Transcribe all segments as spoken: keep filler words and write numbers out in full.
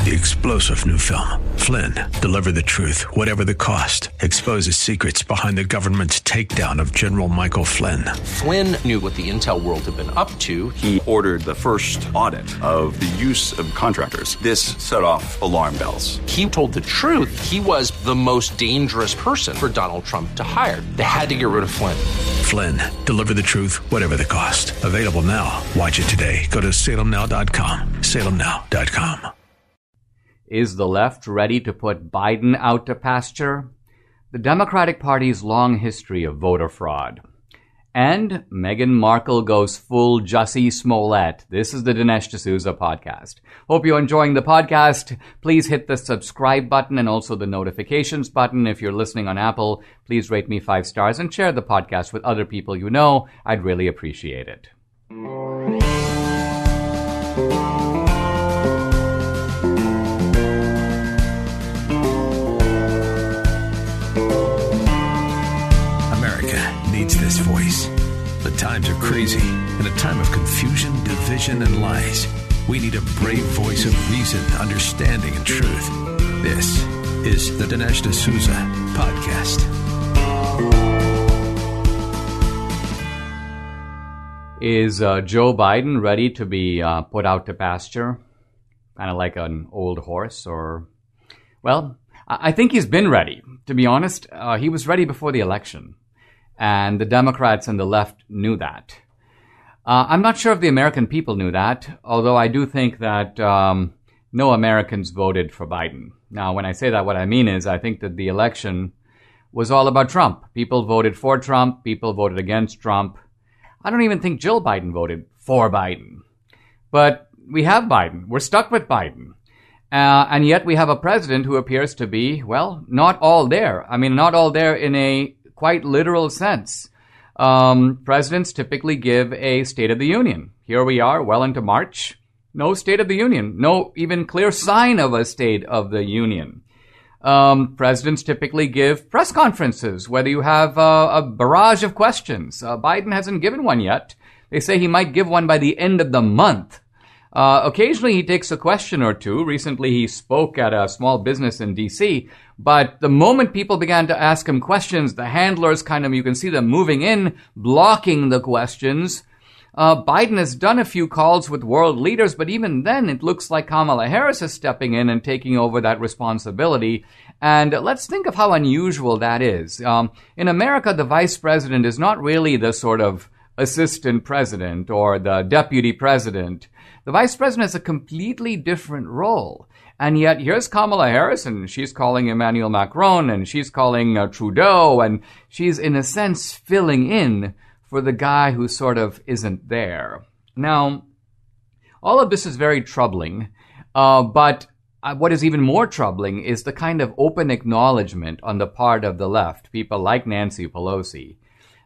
The explosive new film, Flynn, deliver the truth, whatever the cost, exposes secrets behind the government's takedown of General Michael Flynn. Flynn knew what the intel world had been up to. He ordered the first audit of the use of contractors. This set off alarm bells. He told the truth. He was the most dangerous person for Donald Trump to hire. They had to get rid of Flynn. Flynn, deliver the truth, whatever the cost. Available now. Watch it today. Go to salem now dot com. salem now dot com. Is the left ready to put Biden out to pasture? The Democratic Party's long history of voter fraud. And Meghan Markle goes full Jussie Smollett. This is the Dinesh D'Souza podcast. Hope you're enjoying the podcast. Please hit the subscribe button and also the notifications button. If you're listening on Apple, please rate me five stars and share the podcast with other people you know. I'd really appreciate it. Needs this voice. The times are crazy. In a time of confusion, division, and lies, we need a brave voice of reason, understanding, and truth. This is the Dinesh D'Souza podcast. Is uh, Joe Biden ready to be uh, put out to pasture? Kind of like an old horse, or... Well, I think he's been ready. To be honest, uh, he was ready before the election. And the Democrats and the left knew that. Uh, I'm not sure if the American people knew that, although I do think that um, no Americans voted for Biden. Now, when I say that, what I mean is I think that the election was all about Trump. People voted for Trump. People voted against Trump. I don't even think Jill Biden voted for Biden. But we have Biden. We're stuck with Biden. Uh, and yet we have a president who appears to be, well, not all there. I mean, not all there in a quite literal sense. Um, presidents typically give a State of the Union. Here we are, well into March. No State of the Union. No even clear sign of a State of the Union. Um, presidents typically give press conferences, whether you have uh, a barrage of questions. Uh, Biden hasn't given one yet. They say he might give one by the end of the month. Uh, occasionally he takes a question or two. Recently he spoke at a small business in D C, but the moment people began to ask him questions, the handlers kind of, you can see them moving in, blocking the questions. Uh, Biden has done a few calls with world leaders, but even then it looks like Kamala Harris is stepping in and taking over that responsibility. And let's think of how unusual that is. Um, in America, the vice president is not really the sort of assistant president or the deputy president. The vice president has a completely different role. And yet here's Kamala Harris, and she's calling Emmanuel Macron, and she's calling uh, Trudeau, and she's in a sense filling in for the guy who sort of isn't there. Now, all of this is very troubling, uh, but uh, what is even more troubling is the kind of open acknowledgement on the part of the left, people like Nancy Pelosi,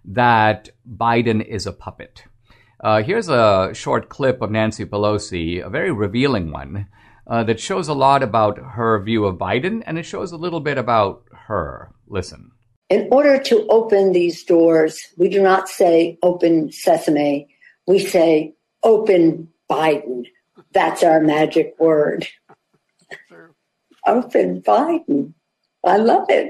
that Biden is a puppet. Uh, here's a short clip of Nancy Pelosi, a very revealing one, uh, that shows a lot about her view of Biden, and it shows a little bit about her. Listen. In order to open these doors, we do not say open sesame. We say open Biden. That's our magic word. Open Biden. I love it.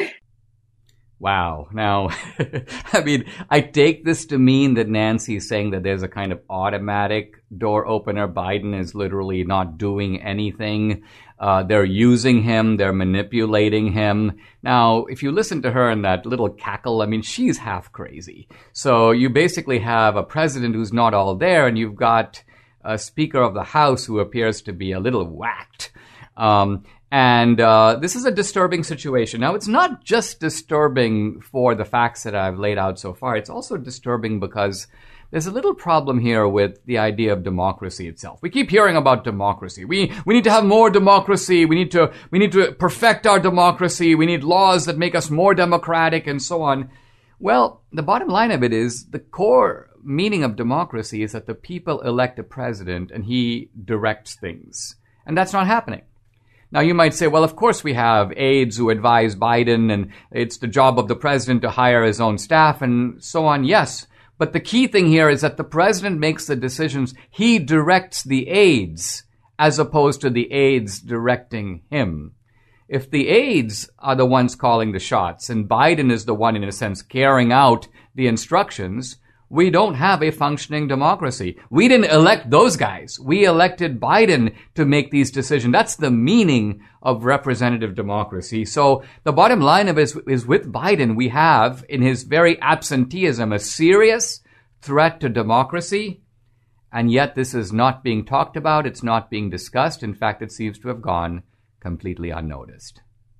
Wow. Now, I mean, I take this to mean that Nancy is saying that there's a kind of automatic door opener. Biden is literally not doing anything. Uh, they're using him. They're manipulating him. Now, if you listen to her in that little cackle, I mean, she's half crazy. So you basically have a president who's not all there, and you've got a Speaker of the House who appears to be a little whacked. Um, And uh, this is a disturbing situation. Now, it's not just disturbing for the facts that I've laid out so far. It's also disturbing because there's a little problem here with the idea of democracy itself. We keep hearing about democracy. We we need to have more democracy. We need to we need to perfect our democracy. We need laws that make us more democratic and so on. Well, the bottom line of it is the core meaning of democracy is that the people elect a president and he directs things. And that's not happening. Now, you might say, well, of course we have aides who advise Biden, and it's the job of the president to hire his own staff and so on. Yes, but the key thing here is that the president makes the decisions. He directs the aides as opposed to the aides directing him. If the aides are the ones calling the shots and Biden is the one, in a sense, carrying out the instructions, we don't have a functioning democracy. We didn't elect those guys. We elected Biden to make these decisions. That's the meaning of representative democracy. So the bottom line of it is, is with Biden, we have, in his very absenteeism, a serious threat to democracy. And yet this is not being talked about. It's not being discussed. In fact, it seems to have gone completely unnoticed.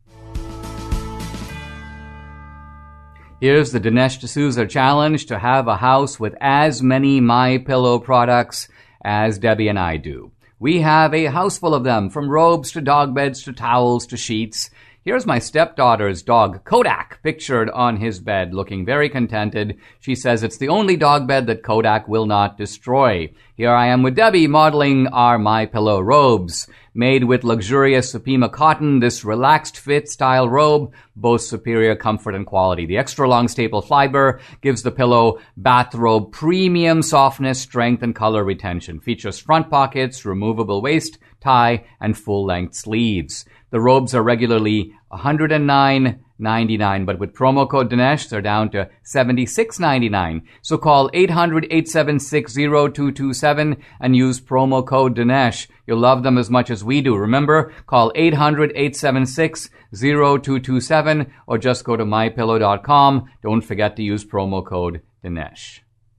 Here's the Dinesh D'Souza challenge to have a house with as many MyPillow products as Debbie and I do. We have a house full of them, from robes to dog beds to towels to sheets. Here's my stepdaughter's dog, Kodak, pictured on his bed, looking very contented. She says it's the only dog bed that Kodak will not destroy. Here I am with Debbie modeling our MyPillow robes. Made with luxurious Supima cotton, this relaxed fit style robe boasts superior comfort and quality. The extra long staple fiber gives the pillow bathrobe premium softness, strength, and color retention. Features front pockets, removable waist, tie, and full-length sleeves. The robes are regularly one hundred nine dollars and ninety-nine cents, but with promo code Dinesh, they're down to seventy-six dollars and ninety-nine cents. So call eight hundred, eight seven six, zero two two seven and use promo code Dinesh. You'll love them as much as we do. Remember, call eight hundred, eight seven six, zero two two seven or just go to my pillow dot com. Don't forget to use promo code Dinesh.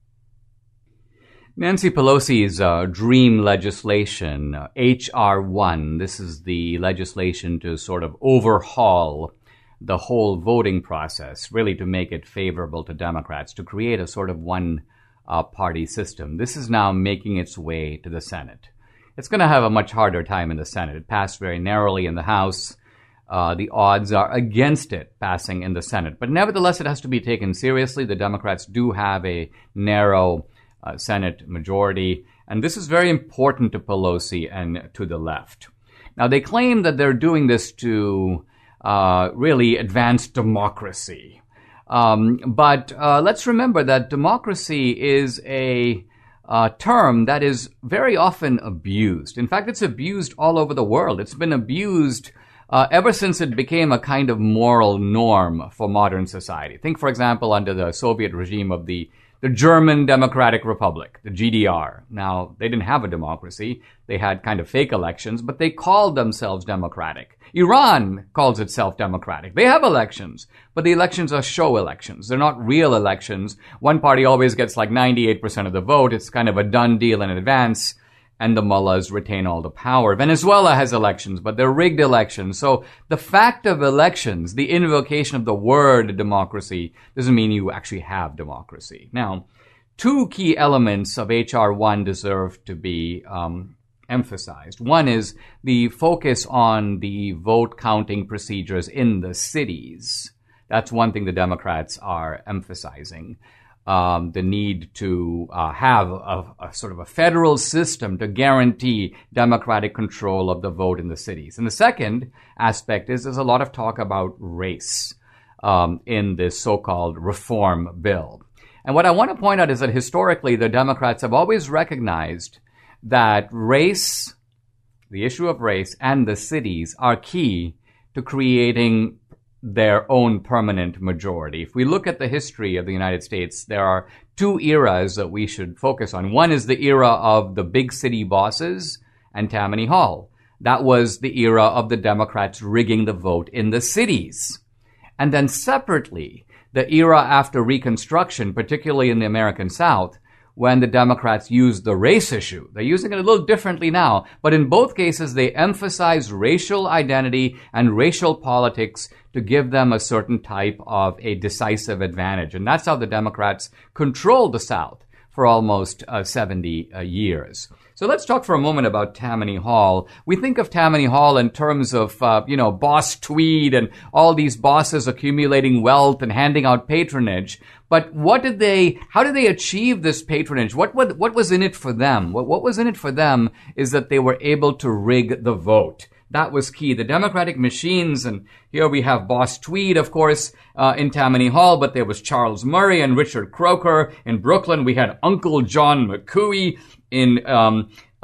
Nancy Pelosi's uh, dream legislation, uh, H R one, this is the legislation to sort of overhaul the whole voting process, really to make it favorable to Democrats, to create a sort of one-party uh, system. This is now making its way to the Senate. It's going to have a much harder time in the Senate. It passed very narrowly in the House. Uh, the odds are against it passing in the Senate. But nevertheless, it has to be taken seriously. The Democrats do have a narrow uh, Senate majority, and this is very important to Pelosi and to the left. Now, they claim that they're doing this to uh, really advance democracy. Um, but uh, let's remember that democracy is a uh, term that is very often abused. In fact, it's abused all over the world. It's been abused uh, ever since it became a kind of moral norm for modern society. Think, for example, under the Soviet regime of the The German Democratic Republic, the G D R. Now, they didn't have a democracy. They had kind of fake elections, but they called themselves democratic. Iran calls itself democratic. They have elections, but the elections are show elections. They're not real elections. One party always gets like ninety-eight percent of the vote. It's kind of a done deal in advance, and the mullahs retain all the power. Venezuela has elections, but they're rigged elections. So the fact of elections, the invocation of the word democracy, doesn't mean you actually have democracy. Now, two key elements of H R one deserve to be um, emphasized. One is the focus on the vote counting procedures in the cities. That's one thing the Democrats are emphasizing. Um, the need to uh, have a, a sort of a federal system to guarantee democratic control of the vote in the cities. And the second aspect is there's a lot of talk about race um, in this so-called reform bill. And what I want to point out is that historically the Democrats have always recognized that race, the issue of race, and the cities are key to creating their own permanent majority. If we look at the history of the United States, there are two eras that we should focus on. One is the era of the big city bosses and Tammany Hall. That was the era of the Democrats rigging the vote in the cities. And then separately, the era after Reconstruction, particularly in the American South, when the Democrats used the race issue. They're using it a little differently now, but in both cases, they emphasize racial identity and racial politics to give them a certain type of a decisive advantage. And that's how the Democrats controlled the South for almost uh, seventy uh, years. So let's talk for a moment about Tammany Hall. We think of Tammany Hall in terms of, uh, you know, Boss Tweed and all these bosses accumulating wealth and handing out patronage. But what did they, how did they achieve this patronage? What, what, what was in it for them? What, what was in it for them is that they were able to rig the vote. That was key. The Democratic machines, and here we have Boss Tweed, of course, uh, in Tammany Hall, but there was Charles Murray and Richard Croker. In Brooklyn, we had Uncle John McCooey. In um,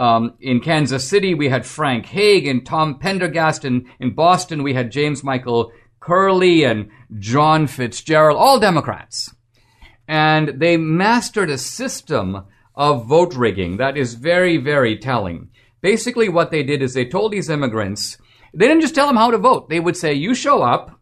Um, in Kansas City, we had Frank Hague and Tom Pendergast. In, in Boston, we had James Michael Curley and John Fitzgerald, all Democrats. And they mastered a system of vote rigging that is very, very telling. Basically, what they did is they told these immigrants, they didn't just tell them how to vote. They would say, you show up,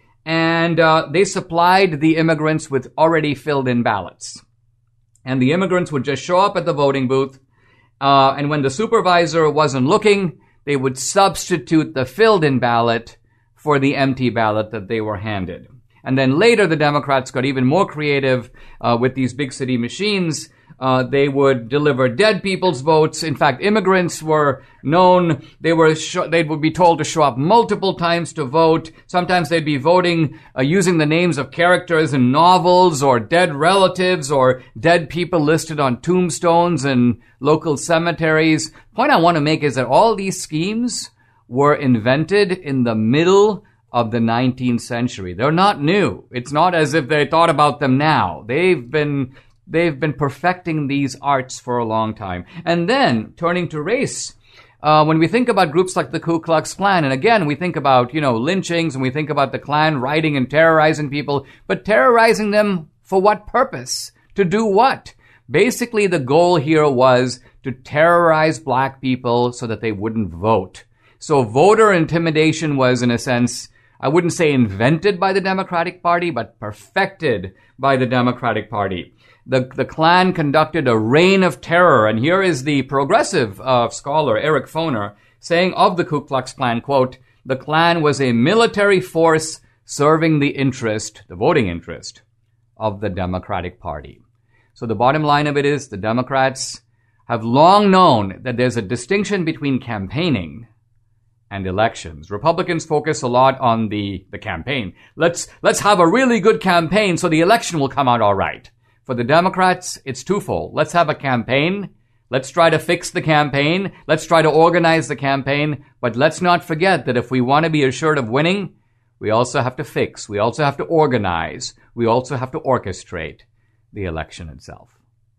and uh, they supplied the immigrants with already filled in ballots. And the immigrants would just show up at the voting booth, uh, and when the supervisor wasn't looking, they would substitute the filled in ballot for the empty ballot that they were handed. And then later, the Democrats got even more creative uh, with these big city machines. Uh, they would deliver dead people's votes. In fact, immigrants were known. They were sh- they would be told to show up multiple times to vote. Sometimes they'd be voting uh, using the names of characters in novels or dead relatives or dead people listed on tombstones in local cemeteries. The point I want to make is that all these schemes were invented in the middle of the nineteenth century. They're not new. It's not as if they thought about them now. They've been they've been perfecting these arts for a long time. And then, turning to race, uh, when we think about groups like the Ku Klux Klan, and again, we think about, you know, lynchings, and we think about the Klan rioting and terrorizing people, but terrorizing them for what purpose? To do what? Basically, the goal here was to terrorize black people so that they wouldn't vote. So voter intimidation was, in a sense, I wouldn't say invented by the Democratic Party, but perfected by the Democratic Party. The, the Klan conducted a reign of terror, and here is the progressive uh, scholar, Eric Foner, saying of the Ku Klux Klan, quote, the Klan was a military force serving the interest, the voting interest, of the Democratic Party. So the bottom line of it is the Democrats have long known that there's a distinction between campaigning and elections. Republicans focus a lot on the, the campaign. Let's, let's have a really good campaign so the election will come out all right. For the Democrats, it's twofold. Let's have a campaign. Let's try to fix the campaign. Let's try to organize the campaign. But let's not forget that if we want to be assured of winning, we also have to fix. We also have to organize. We also have to orchestrate the election itself.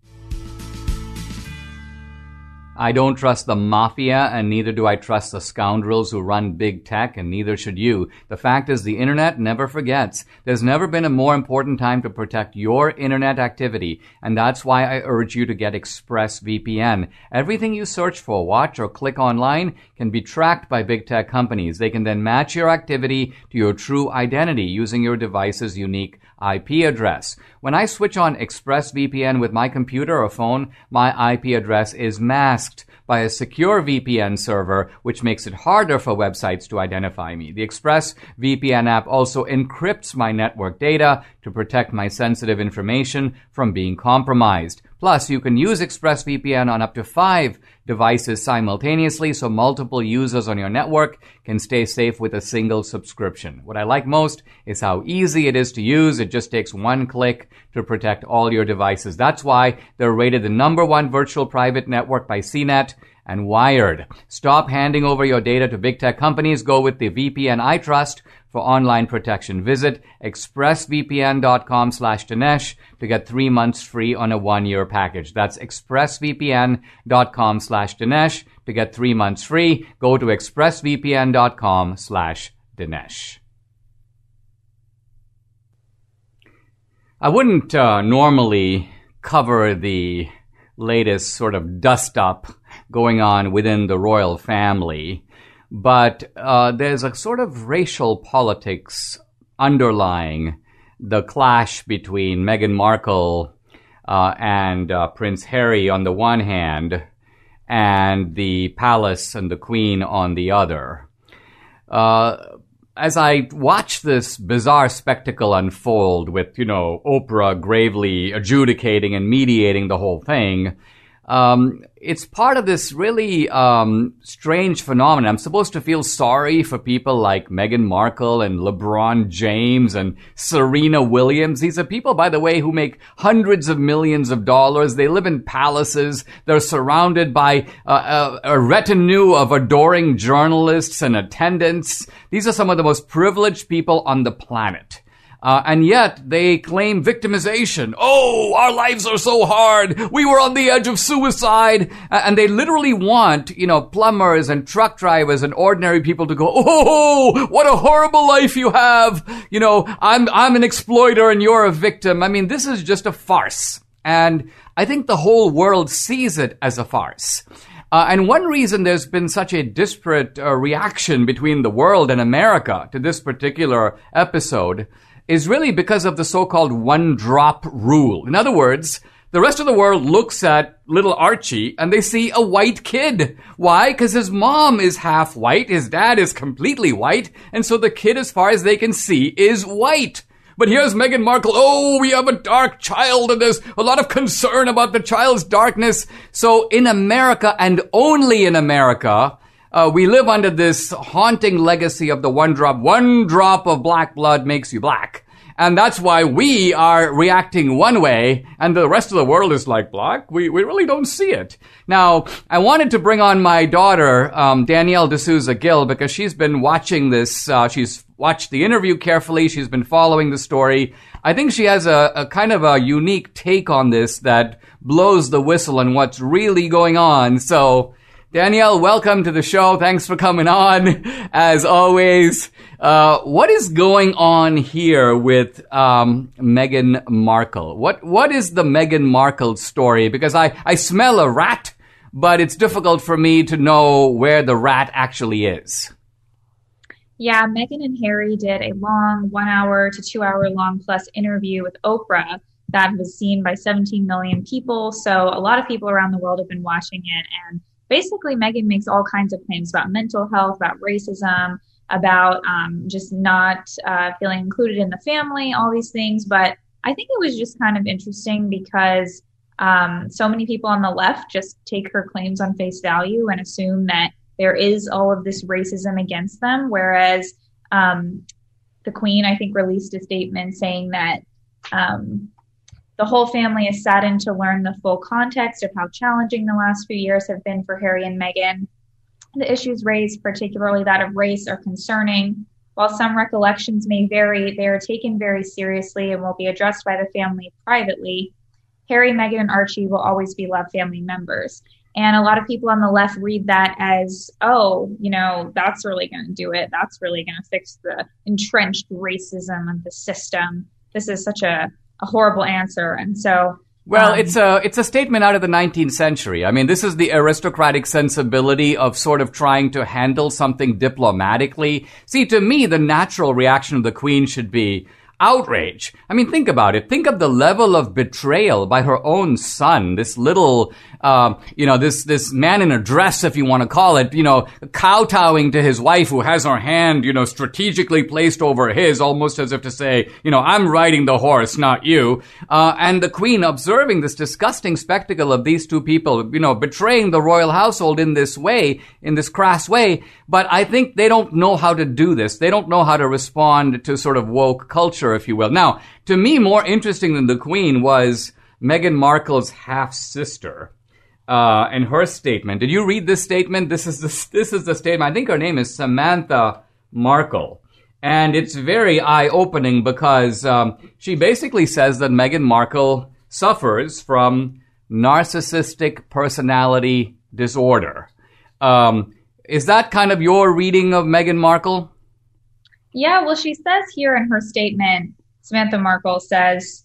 I don't trust the mafia, and neither do I trust the scoundrels who run big tech, and neither should you. The fact is, the internet never forgets. There's never been a more important time to protect your internet activity, and that's why I urge you to get ExpressVPN. Everything you search for, watch, or click online can be tracked by big tech companies. They can then match your activity to your true identity using your device's unique I P address. When I switch on ExpressVPN with my computer or phone, my I P address is masked by a secure V P N server, which makes it harder for websites to identify me. The ExpressVPN app also encrypts my network data to protect my sensitive information from being compromised. Plus, you can use ExpressVPN on up to five devices simultaneously, so multiple users on your network can stay safe with a single subscription. What I like most is how easy it is to use. It just takes one click to protect all your devices. That's why they're rated the number one virtual private network by C net and Wired. Stop handing over your data to big tech companies. Go with the V P N I trust for online protection. Visit expressvpn.com slash Dinesh to get three months free on a one-year package. That's expressvpn.com slash Dinesh to get three months free. Go to expressvpn.com slash Dinesh. I wouldn't uh, normally cover the latest sort of dust-up going on within the royal family, but uh, there's a sort of racial politics underlying the clash between Meghan Markle uh, and uh, Prince Harry on the one hand, and the palace and the Queen on the other. Uh, as I watch this bizarre spectacle unfold with, you know, Oprah gravely adjudicating and mediating the whole thing, Um, it's part of this really um, strange phenomenon. I'm supposed to feel sorry for people like Meghan Markle and LeBron James and Serena Williams. These are people, by the way, who make hundreds of millions of dollars. They live in palaces. They're surrounded by uh, a, a retinue of adoring journalists and attendants. These are some of the most privileged people on the planet. Uh, and yet they claim victimization. Oh, our lives are so hard. We were on the edge of suicide. Uh, and they literally want, you know, plumbers and truck drivers and ordinary people to go, oh, what a horrible life you have. You know, I'm, I'm an exploiter and you're a victim. I mean, this is just a farce. And I think the whole world sees it as a farce. Uh, and one reason there's been such a disparate uh, reaction between the world and America to this particular episode is really because of the so-called one-drop rule. In other words, the rest of the world looks at little Archie and they see a white kid. Why? Because his mom is half white, his dad is completely white, and so the kid, as far as they can see, is white. But here's Meghan Markle. Oh, we have a dark child and there's a lot of concern about the child's darkness. So in America, and only in America, uh, we live under this haunting legacy of the one drop. One drop of black blood makes you black. And that's why we are reacting one way and the rest of the world is like, black? We, we really don't see it. Now, I wanted to bring on my daughter, um, Danielle D'Souza Gill, because she's been watching this. Uh, she's watched the interview carefully. She's been following the story. I think she has a, a kind of a unique take on this that blows the whistle on what's really going on. So, Danielle, welcome to the show. Thanks for coming on, as always. Uh, what is going on here with um, Meghan Markle? What What is the Meghan Markle story? Because I, I smell a rat, but it's difficult for me to know where the rat actually is. Yeah, Meghan and Harry did a long one hour to two hour long plus interview with Oprah that was seen by seventeen million people. So a lot of people around the world have been watching it. And basically, Meghan makes all kinds of claims about mental health, about racism, about um, just not uh, feeling included in the family, all these things. But I think it was just kind of interesting because um, so many people on the left just take her claims on face value and assume that there is all of this racism against them. Whereas um, the Queen, I think, released a statement saying that um, the whole family is saddened to learn the full context of how challenging the last few years have been for Harry and Meghan. The issues raised, particularly that of race, are concerning. While some recollections may vary, they are taken very seriously and will be addressed by the family privately. Harry, Meghan, and Archie will always be loved family members. And a lot of people on the left read that as, oh, you know, that's really going to do it. That's really going to fix the entrenched racism of the system. This is such a, a horrible answer. And so... Well, um, it's a it's a statement out of the nineteenth century. I mean, this is the aristocratic sensibility of sort of trying to handle something diplomatically. See, to me, the natural reaction of the Queen should be outrage. I mean, think about it. Think of the level of betrayal by her own son, this little, um, you know, this, this man in a dress, if you want to call it, you know, kowtowing to his wife who has her hand, you know, strategically placed over his, almost as if to say, you know, I'm riding the horse, not you. Uh, and the Queen observing this disgusting spectacle of these two people, you know, betraying the royal household in this way, in this crass way. But I think they don't know how to do this. They don't know how to respond to sort of woke culture, if you will. Now, to me, more interesting than the Queen was Meghan Markle's half-sister uh, and her statement. Did you read this statement? This is the, this is the statement. I think her name is Samantha Markle. And it's very eye-opening because um, she basically says that Meghan Markle suffers from narcissistic personality disorder. Um, is that kind of your reading of Meghan Markle? Yeah, well, she says here in her statement, Samantha Markle says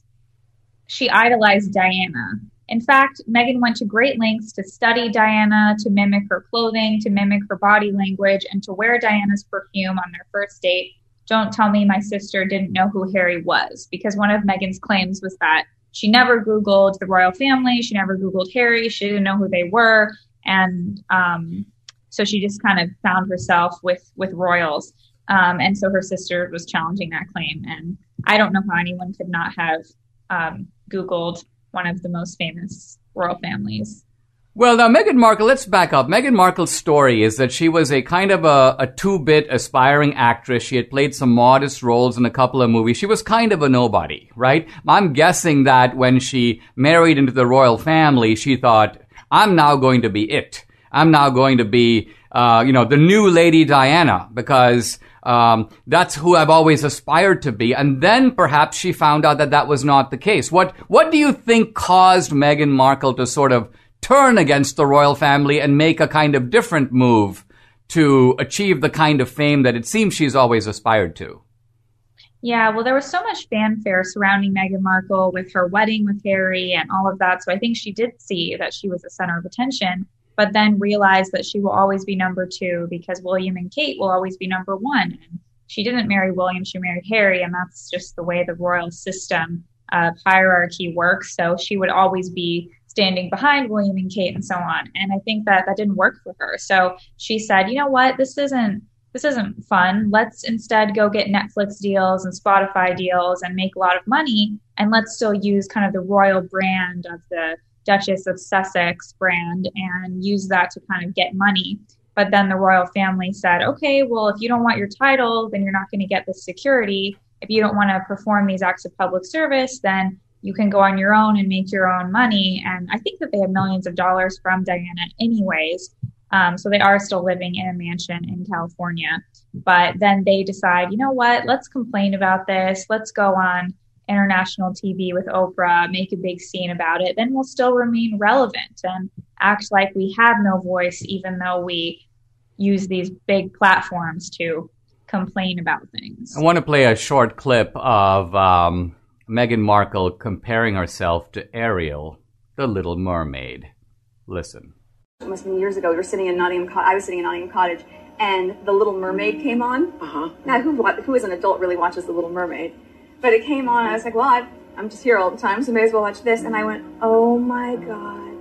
she idolized Diana. In fact, Meghan went to great lengths to study Diana, to mimic her clothing, to mimic her body language, and to wear Diana's perfume on their first date. Don't tell me my sister didn't know who Harry was, because one of Meghan's claims was that she never Googled the royal family. She never Googled Harry. She didn't know who they were. And um, so she just kind of found herself with, with royals. Um, and so her sister was challenging that claim. And I don't know how anyone could not have um, Googled one of the most famous royal families. Well, now, Meghan Markle, let's back up. Meghan Markle's story is that she was a kind of a, a two-bit aspiring actress. She had played some modest roles in a couple of movies. She was kind of a nobody, right? I'm guessing that when she married into the royal family, she thought, I'm now going to be it. I'm now going to be uh, you know, the new Lady Diana, because um, that's who I've always aspired to be. And then perhaps she found out that that was not the case. What What do you think caused Meghan Markle to sort of turn against the royal family and make a kind of different move to achieve the kind of fame that it seems she's always aspired to? Yeah, well, there was so much fanfare surrounding Meghan Markle with her wedding with Harry and all of that. So I think she did see that she was the center of attention, but then realized that she will always be number two because William and Kate will always be number one. And she didn't marry William, she married Harry, and that's just the way the royal system of hierarchy works. So she would always be standing behind William and Kate and so on. And I think that that didn't work for her. So she said, you know what, this isn't This isn't fun. Let's instead go get Netflix deals and Spotify deals and make a lot of money. And let's still use kind of the royal brand of the Duchess of Sussex brand and use that to kind of get money. But then the royal family said, okay, well, if you don't want your title, then you're not going to get the security. If you don't want to perform these acts of public service, then you can go on your own and make your own money. And I think that they had millions of dollars from Diana anyways. Um, so they are still living in a mansion in California. But then they decide, you know what, let's complain about this. Let's go on international T V with Oprah, make a big scene about it. Then we'll still remain relevant and act like we have no voice, even though we use these big platforms to complain about things. I want to play a short clip of um, Meghan Markle comparing herself to Ariel, the Little Mermaid. Listen. It must have been years ago. We were sitting in Nottingham. Co- I was sitting in Nottingham Cottage, and The Little Mermaid came on. Uh-huh. Now, who who as an adult really watches The Little Mermaid? But it came on, and I was like, well, I've, I'm just here all the time, so may as well watch this. And I went, oh my God.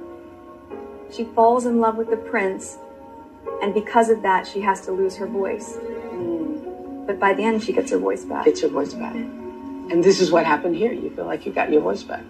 She falls in love with the prince, and because of that, she has to lose her voice. Mm. But by the end, she gets her voice back. Gets her voice back. And this is what happened here. You feel like you got your voice back.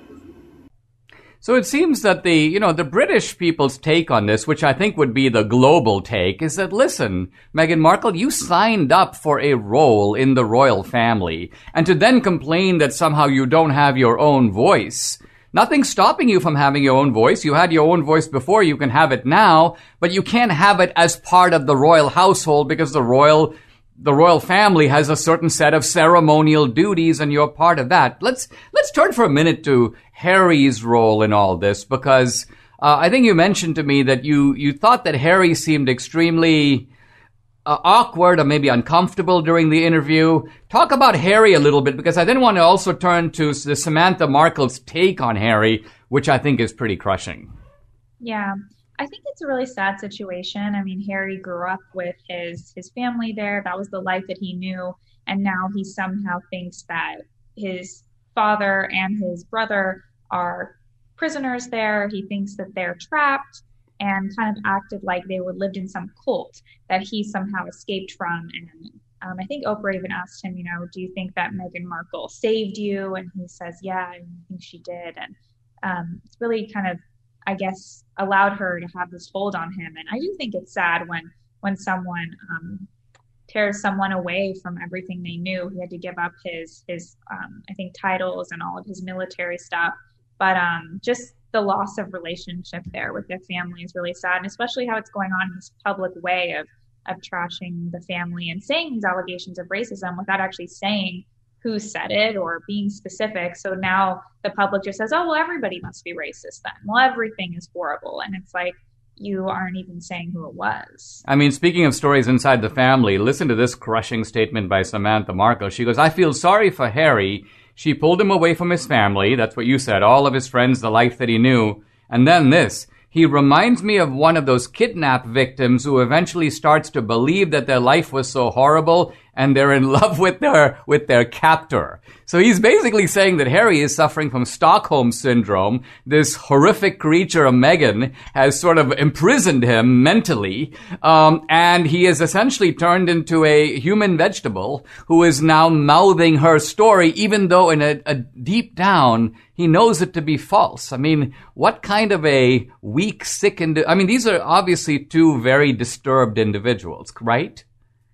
So it seems that the, you know, the British people's take on this, which I think would be the global take, is that, listen, Meghan Markle, you signed up for a role in the royal family, and to then complain that somehow you don't have your own voice. Nothing's stopping you from having your own voice. You had your own voice before, you can have it now, but you can't have it as part of the royal household because the royal The royal family has a certain set of ceremonial duties, and you're part of that. Let's let's turn for a minute to Harry's role in all this, because uh, I think you mentioned to me that you, you thought that Harry seemed extremely uh, awkward or maybe uncomfortable during the interview. Talk about Harry a little bit, because I then want to also turn to the Samantha Markle's take on Harry, which I think is pretty crushing. Yeah. I think it's a really sad situation. I mean, Harry grew up with his his family there. That was the life that he knew. And now he somehow thinks that his father and his brother are prisoners there. He thinks that they're trapped and kind of acted like they were lived in some cult that he somehow escaped from. And um, I think Oprah even asked him, you know, do you think that Meghan Markle saved you? And he says, yeah, I think she did. And um, it's really kind of, I guess, allowed her to have this hold on him. And I do think it's sad when when someone um, tears someone away from everything they knew. He had to give up his, his um, I think, titles and all of his military stuff. But um, just the loss of relationship there with their family is really sad, and especially how it's going on in this public way of, of trashing the family and saying these allegations of racism without actually saying who said it or being specific. So now the public just says, oh, well, everybody must be racist then. Well, everything is horrible. And it's like, you aren't even saying who it was. I mean, speaking of stories inside the family, listen to this crushing statement by Samantha Markle. She goes, I feel sorry for Harry. She pulled him away from his family. That's what you said. All of his friends, the life that he knew. And then this. He reminds me of one of those kidnap victims who eventually starts to believe that their life was so horrible and they're in love with their with their captor. So he's basically saying that Harry is suffering from Stockholm Syndrome. This horrific creature of Meghan has sort of imprisoned him mentally, um, and he is essentially turned into a human vegetable who is now mouthing her story, even though in a, a deep down he knows it to be false. I mean, what kind of a weak, sick, indi- I mean, these are obviously two very disturbed individuals, right?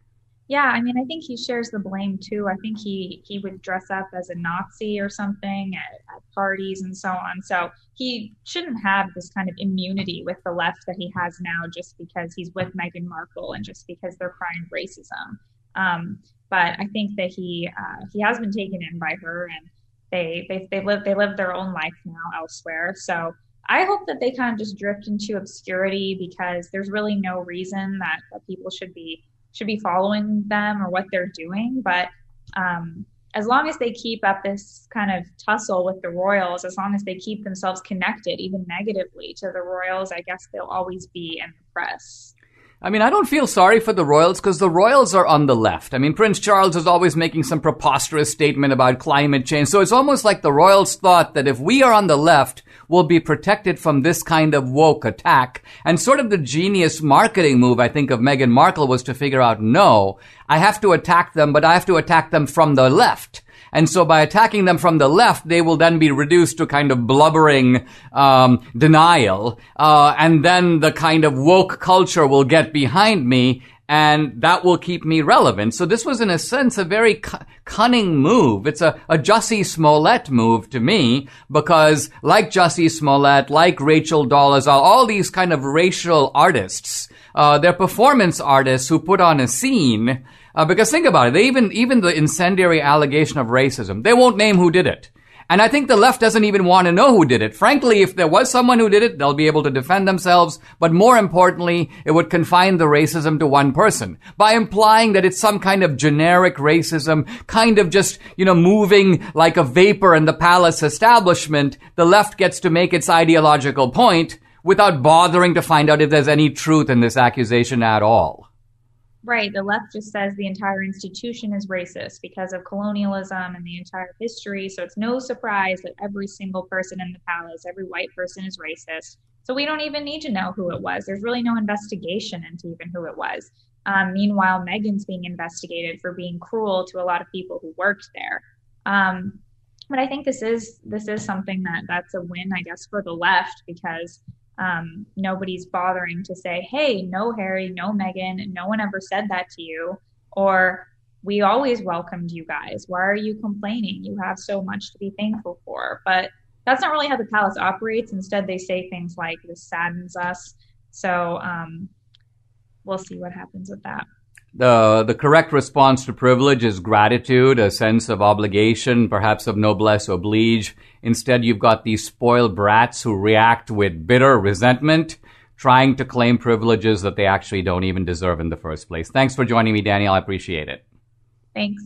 Yeah, I mean, I think he shares the blame too. I think he he would dress up as a Nazi or something at, at parties and so on. So he shouldn't have this kind of immunity with the left that he has now just because he's with Meghan Markle and just because they're crying racism. Um, but I think that he uh, he has been taken in by her, and they they they live they live their own life now elsewhere. So I hope that they kind of just drift into obscurity because there's really no reason that, that people should be should be following them or what they're doing. But um, as long as they keep up this kind of tussle with the royals, as long as they keep themselves connected, even negatively to the royals, I guess they'll always be in the press. I mean, I don't feel sorry for the royals because the royals are on the left. I mean, Prince Charles is always making some preposterous statement about climate change. So it's almost like the royals thought that if we are on the left, we'll be protected from this kind of woke attack. And sort of the genius marketing move, I think, of Meghan Markle was to figure out, no, I have to attack them, but I have to attack them from the left. And so by attacking them from the left, they will then be reduced to kind of blubbering um denial. Uh and then the kind of woke culture will get behind me, and that will keep me relevant. So this was, in a sense, a very cu- cunning move. It's a, a Jussie Smollett move to me, because like Jussie Smollett, like Rachel Dolezal, all these kind of racial artists, uh they're performance artists who put on a scene. Uh, because think about it, they even, even the incendiary allegation of racism, they won't name who did it. And I think the left doesn't even want to know who did it. Frankly, if there was someone who did it, they'll be able to defend themselves. But more importantly, it would confine the racism to one person by implying that it's some kind of generic racism, kind of just, you know, moving like a vapor in the palace establishment. The left gets to make its ideological point without bothering to find out if there's any truth in this accusation at all. Right. The left just says the entire institution is racist because of colonialism and the entire history. So it's no surprise that every single person in the palace, every white person is racist. So we don't even need to know who it was. There's really no investigation into even who it was. Um, meanwhile, Meghan's being investigated for being cruel to a lot of people who worked there. Um, but I think this is this is something that that's a win, I guess, for the left, because Um, nobody's bothering to say, hey, no, Harry, no, Meghan, no one ever said that to you. Or we always welcomed you guys. Why are you complaining? You have so much to be thankful for. But that's not really how the palace operates. Instead, they say things like, this saddens us. So um, we'll see what happens with that. The the correct response to privilege is gratitude, a sense of obligation, perhaps of noblesse oblige. Instead, you've got these spoiled brats who react with bitter resentment, trying to claim privileges that they actually don't even deserve in the first place. Thanks for joining me, Danielle. I appreciate it. Thanks.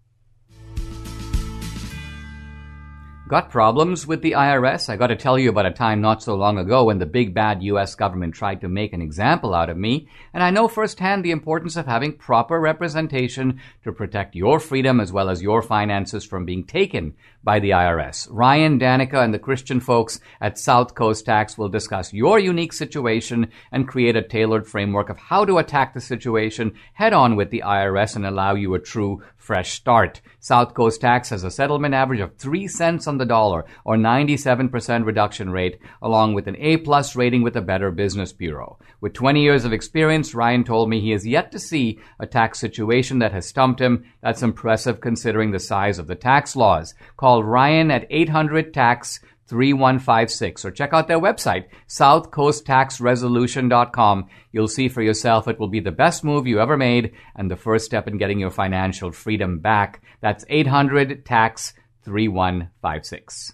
Got problems with the I R S? I got to tell you about a time not so long ago when the big bad U S government tried to make an example out of me, and I know firsthand the importance of having proper representation to protect your freedom as well as your finances from being taken by the I R S. Ryan, Danica, and the Christian folks at South Coast Tax will discuss your unique situation and create a tailored framework of how to attack the situation head on with the I R S and allow you a true fresh start. South Coast Tax has a settlement average of three cents on the dollar, or ninety-seven percent reduction rate, along with an A-plus rating with the Better Business Bureau. With twenty years of experience, Ryan told me he has yet to see a tax situation that has stumped him. That's impressive considering the size of the tax laws. Call Ryan at eight hundred tax three one five six or check out their website, south coast tax resolution dot com. You'll see for yourself it will be the best move you ever made and the first step in getting your financial freedom back. That's eight hundred tax three one five six.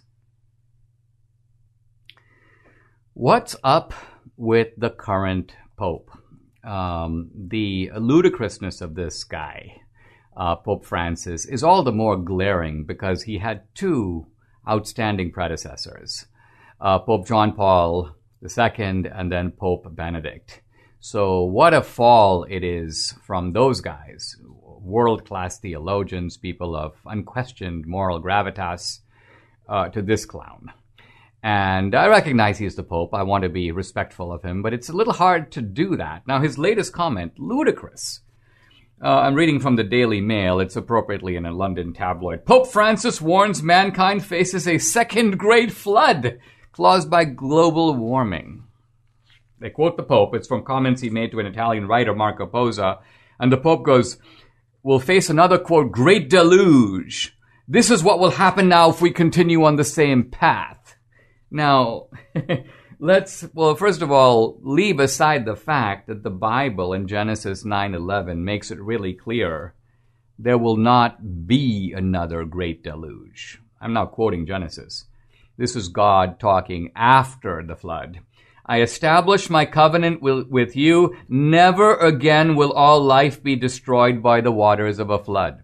What's up with the current Pope? Um, the ludicrousness of this guy, uh, Pope Francis, is all the more glaring because he had two outstanding predecessors, uh, Pope John Paul the Second and then Pope Benedict. So what a fall it is from those guys, world-class theologians, people of unquestioned moral gravitas, uh, to this clown. And I recognize he's the Pope. I want to be respectful of him, but it's a little hard to do that. Now, his latest comment, ludicrous. Uh, I'm reading from the Daily Mail. It's appropriately in a London tabloid. Pope Francis warns mankind faces a second great flood caused by global warming. They quote the Pope. It's from comments he made to an Italian writer, Marco Pozza. And the Pope goes, will face another, quote, great deluge. This is what will happen now if we continue on the same path. Now, let's, well, first of all, leave aside the fact that the Bible in Genesis nine eleven makes it really clear there will not be another great deluge. I'm not quoting Genesis. This is God talking after the flood. I establish my covenant with you. Never again will all life be destroyed by the waters of a flood.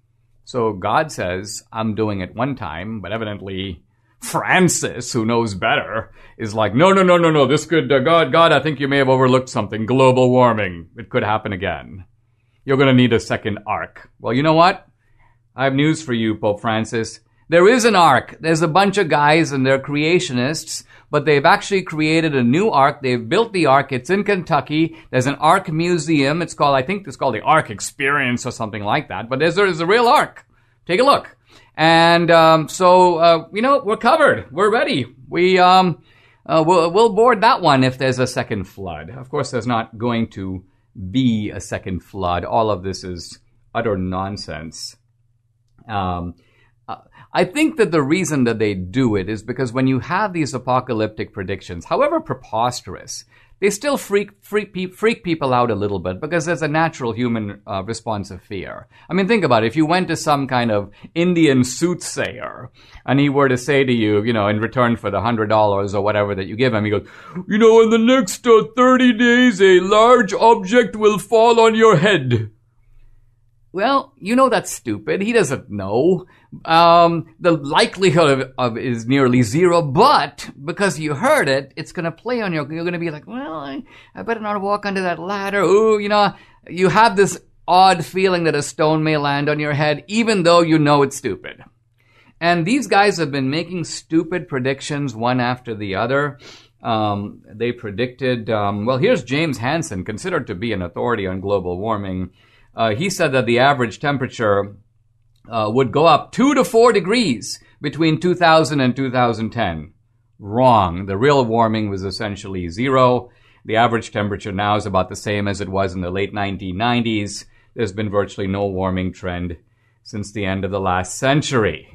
So God says, I'm doing it one time, but evidently Francis, who knows better, is like, no, no, no, no, no, this could, uh, God, God, I think you may have overlooked something. Global warming. It could happen again. You're going to need a second ark. Well, you know what? I have news for you, Pope Francis. There is an ark. There's a bunch of guys and they're creationists, but they've actually created a new ark. They've built the ark. It's in Kentucky. There's an ark museum. It's called, I think it's called the Ark Experience or something like that. But there's, there's a real ark. Take a look. And um, so, uh, you know, we're covered. We're ready. We, um, uh, we'll, we'll board that one if there's a second flood. Of course, there's not going to be a second flood. All of this is utter nonsense. Um I think that the reason that they do it is because when you have these apocalyptic predictions, however preposterous, they still freak freak, pe- freak people out a little bit because there's a natural human uh, response of fear. I mean, think about it. If you went to some kind of Indian soothsayer and he were to say to you, you know, in return for the one hundred dollars or whatever that you give him, he goes, you know, in the next uh, thirty days, a large object will fall on your head. Well, you know that's stupid. He doesn't know. Um, the likelihood of, of is nearly zero, but because you heard it, it's going to play on you. You're going to be like, well, I, I better not walk under that ladder. Ooh, you know, you have this odd feeling that a stone may land on your head, even though you know it's stupid. And these guys have been making stupid predictions one after the other. Um, they predicted, um, well, here's James Hansen, considered to be an authority on global warming. Uh, he said that the average temperature uh, would go up two to four degrees between two thousand and two thousand ten. Wrong. The real warming was essentially zero. The average temperature now is about the same as it was in the late nineteen nineties. There's been virtually no warming trend since the end of the last century.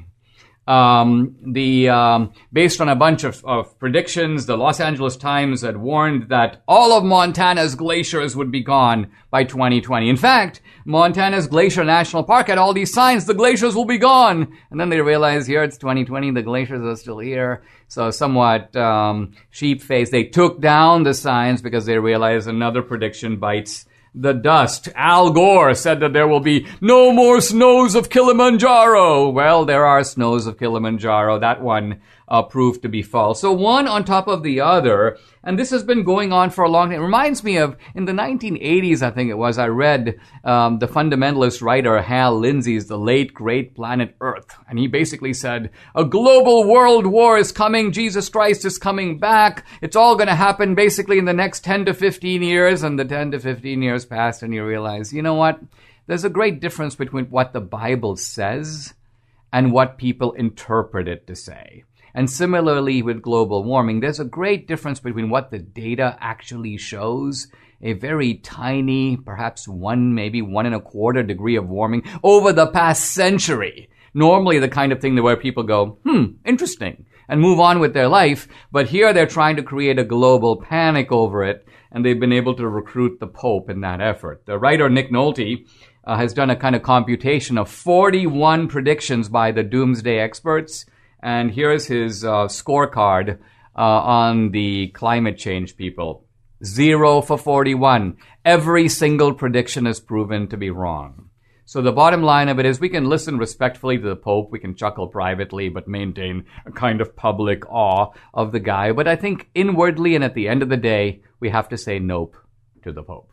Um, the, um, based on a bunch of, of predictions, the Los Angeles Times had warned that all of Montana's glaciers would be gone by twenty twenty. In fact, Montana's Glacier National Park had all these signs, the glaciers will be gone. And then they realized here it's twenty twenty, the glaciers are still here. So somewhat, um, sheep-faced, they took down the signs because they realized another prediction bites the dust. Al Gore said that there will be no more snows of Kilimanjaro. Well, there are snows of Kilimanjaro. That one uh, proved to be false. So one on top of the other, and this has been going on for a long time. It reminds me of, in the nineteen eighties, I think it was, I read um, the fundamentalist writer Hal Lindsey's The Late Great Planet Earth. And he basically said, a global world war is coming. Jesus Christ is coming back. It's all going to happen basically in the next ten to fifteen years. And the ten to fifteen years passed and you realize, you know what? There's a great difference between what the Bible says and what people interpret it to say. And similarly with global warming, there's a great difference between what the data actually shows, a very tiny, perhaps one, maybe one and a quarter degree of warming over the past century. Normally the kind of thing where people go, hmm, interesting, and move on with their life. But here they're trying to create a global panic over it, and they've been able to recruit the Pope in that effort. The writer Nick Nolte uh, has done a kind of computation of forty-one predictions by the doomsday experts. And here's his uh, scorecard uh, on the climate change people. Zero for forty-one. Every single prediction is proven to be wrong. So the bottom line of it is we can listen respectfully to the Pope. We can chuckle privately, but maintain a kind of public awe of the guy. But I think inwardly and at the end of the day, we have to say nope to the Pope.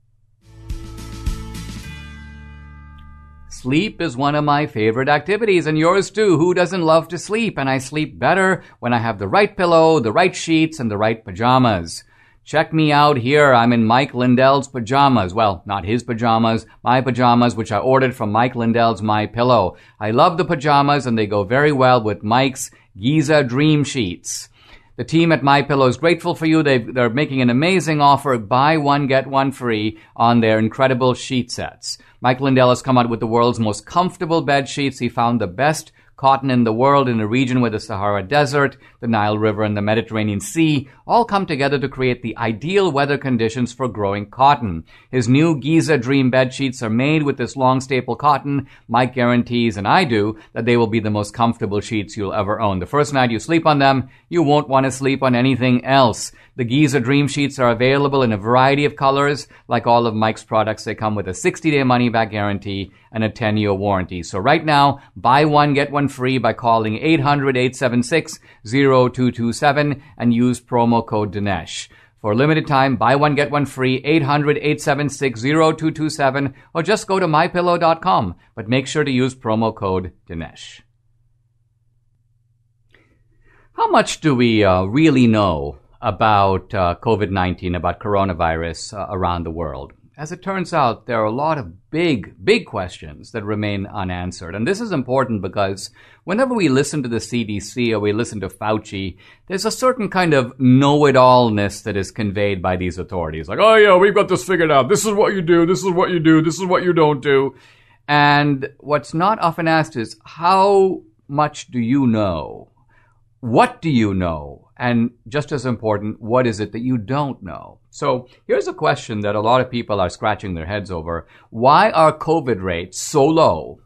Sleep is one of my favorite activities, and yours too. Who doesn't love to sleep? And I sleep better when I have the right pillow, the right sheets, and the right pajamas. Check me out here. I'm in Mike Lindell's pajamas. Well, not his pajamas, my pajamas, which I ordered from Mike Lindell's My Pillow. I love the pajamas, and they go very well with Mike's Giza Dream Sheets. The team at MyPillow is grateful for you. They've, they're making an amazing offer. Buy one, get one free on their incredible sheet sets. Mike Lindell has come out with the world's most comfortable bed sheets. He found the best cotton in the world in a region where the Sahara Desert, the Nile River, and the Mediterranean Sea all come together to create the ideal weather conditions for growing cotton. His new Giza Dream bed sheets are made with this long staple cotton. Mike guarantees, and I do, that they will be the most comfortable sheets you'll ever own. The first night you sleep on them, you won't want to sleep on anything else. The Giza Dream sheets are available in a variety of colors. Like all of Mike's products, they come with a sixty-day money-back guarantee and a ten-year warranty. So right now, buy one, get one free by calling eight hundred, eight seven six, zero two two seven and use promo code Dinesh. For a limited time, buy one, get one free, eight hundred, eight seven six, zero two two seven, or just go to my pillow dot com. But make sure to use promo code Dinesh. How much do we uh, really know about uh, COVID nineteen, about coronavirus uh, around the world? As it turns out, there are a lot of big, big questions that remain unanswered. And this is important because whenever we listen to the C D C or we listen to Fauci, there's a certain kind of know-it-allness that is conveyed by these authorities. Like, oh yeah, we've got this figured out. This is what you do. This is what you do. This is what you don't do. And what's not often asked is, how much do you know? What do you know? And just as important, what is it that you don't know? So here's a question that a lot of people are scratching their heads over. Why are COVID rates so low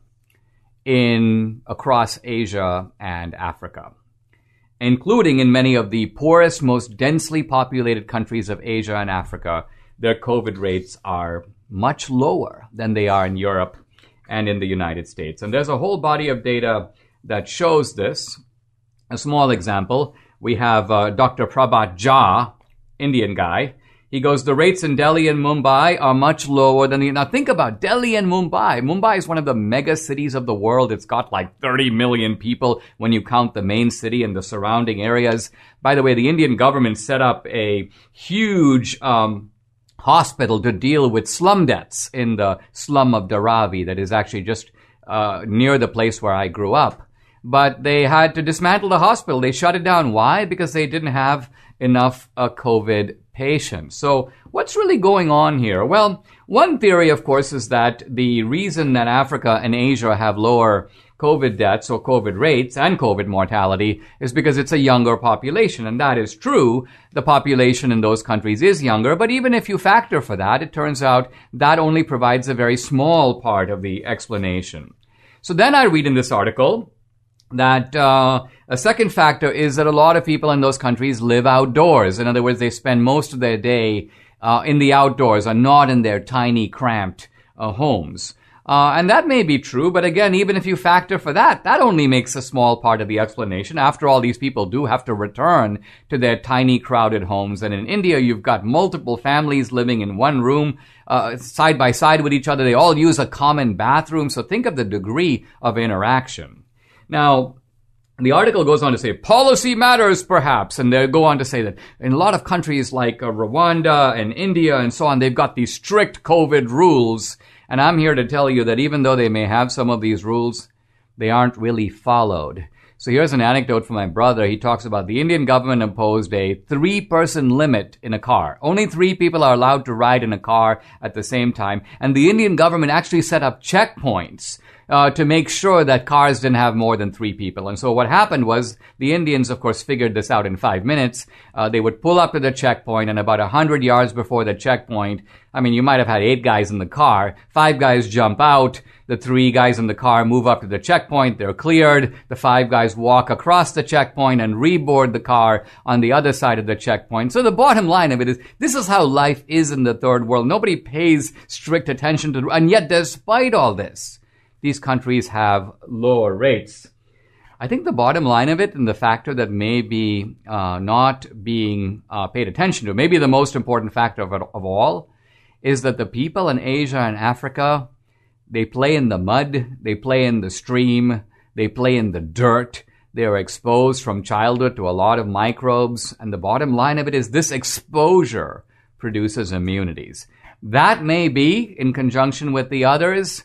in across Asia and Africa, including in many of the poorest, most densely populated countries of Asia and Africa? Their COVID rates are much lower than they are in Europe and in the United States. And there's a whole body of data that shows this. A small example, we have uh, Doctor Prabhat Jha, Indian guy. He goes, the rates in Delhi and Mumbai are much lower than the... Now think about Delhi and Mumbai. Mumbai is one of the mega cities of the world. It's got like thirty million people when you count the main city and the surrounding areas. By the way, the Indian government set up a huge um, hospital to deal with slum deaths in the slum of Dharavi that is actually just uh, near the place where I grew up. But they had to dismantle the hospital. They shut it down. Why? Because they didn't have enough uh, COVID patients. So what's really going on here? Well, one theory, of course, is that the reason that Africa and Asia have lower COVID deaths or COVID rates and COVID mortality is because it's a younger population. And that is true. The population in those countries is younger. But even if you factor for that, it turns out that only provides a very small part of the explanation. So then I read in this article that uh, a second factor is that a lot of people in those countries live outdoors. In other words, they spend most of their day uh, in the outdoors and not in their tiny, cramped uh, homes. Uh, and that may be true, but again, even if you factor for that, that only makes a small part of the explanation. After all, these people do have to return to their tiny, crowded homes. And in India, you've got multiple families living in one room, uh, side by side with each other. They all use a common bathroom. So think of the degree of interaction. Now, the article goes on to say, policy matters perhaps, and they go on to say that in a lot of countries like uh, Rwanda and India and so on, they've got these strict COVID rules, and I'm here to tell you that even though they may have some of these rules, they aren't really followed. So here's an anecdote from my brother. He talks about the Indian government imposed a three-person limit in a car. Only three people are allowed to ride in a car at the same time, and the Indian government actually set up checkpoints Uh, to make sure that cars didn't have more than three people. And so what happened was the Indians, of course, figured this out in five minutes. Uh, they would pull up to the checkpoint, and about one hundred yards before the checkpoint, I mean, you might have had eight guys in the car. Five guys jump out. The three guys in the car move up to the checkpoint. They're cleared. The five guys walk across the checkpoint and reboard the car on the other side of the checkpoint. So the bottom line of it is, this is how life is in the third world. Nobody pays strict attention to, and yet despite all this, these countries have lower rates. I think the bottom line of it, and the factor that may be uh, not being uh, paid attention to, maybe the most important factor of, it, of all, is that the people in Asia and Africa, they play in the mud, they play in the stream, they play in the dirt. They are exposed from childhood to a lot of microbes. And the bottom line of it is this exposure produces immunities. That may be, in conjunction with the others,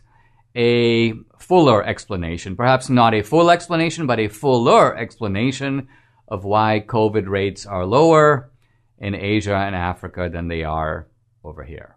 a fuller explanation, perhaps not a full explanation, but a fuller explanation of why COVID rates are lower in Asia and Africa than they are over here.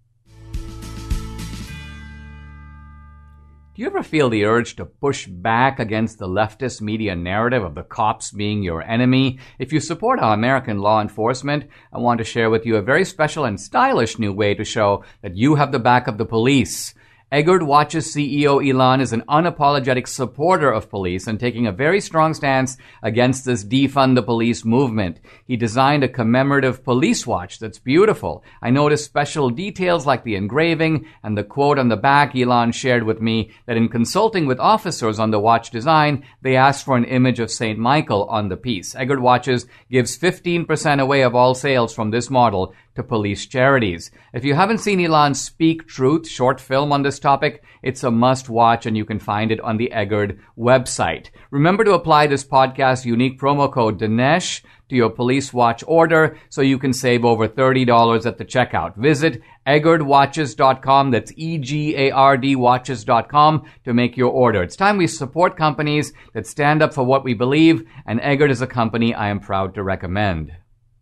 Do you ever feel the urge to push back against the leftist media narrative of the cops being your enemy? If you support our American law enforcement, I want to share with you a very special and stylish new way to show that you have the back of the police. Eggard Watch's C E O Elon is an unapologetic supporter of police and taking a very strong stance against this defund the police movement. He designed a commemorative police watch that's beautiful. I noticed special details like the engraving and the quote on the back. Elon shared with me that in consulting with officers on the watch design, they asked for an image of Saint Michael on the piece. Eggard Watches gives fifteen percent away of all sales from this model to police charities. If you haven't seen Elon's Speak Truth short film on this topic, it's a must-watch, and you can find it on the Eggard website. Remember to apply this podcast's unique promo code Dinesh to your police watch order so you can save over thirty dollars at the checkout. Visit eggard watches dot com, that's E G A R D watches dot com, to make your order. It's time we support companies that stand up for what we believe, and Eggard is a company I am proud to recommend.